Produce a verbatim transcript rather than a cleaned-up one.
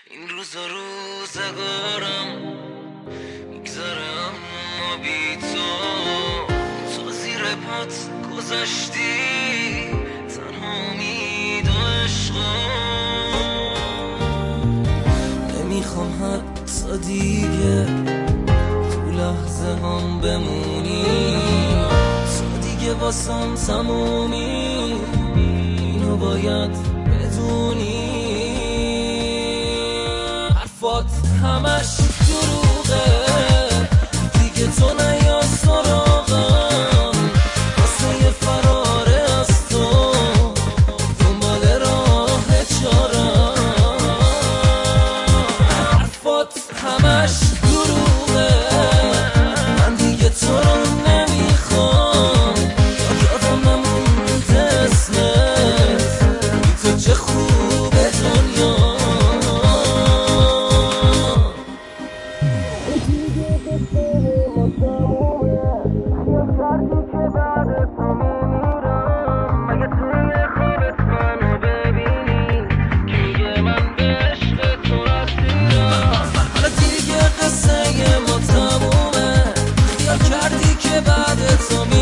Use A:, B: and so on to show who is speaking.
A: این روزا روزگارم میگذره اما بی تو تو زیر پات گذاشتی تنها امید و عشقم. نمیخوام حتی دیگه تو لحظه هم بمونی، تو دیگه واسم تمومی، اینو باید بدونی. حرفات همش دروغه، دیگه تو نیا سراغم واسه یه فراره از تو دنبال راه چارم. حرفات همش دروغه، من دیگه تو رو نمیخوام، یادم نمونده اسمت، بی تو چه خوبه دنیا. بعد تو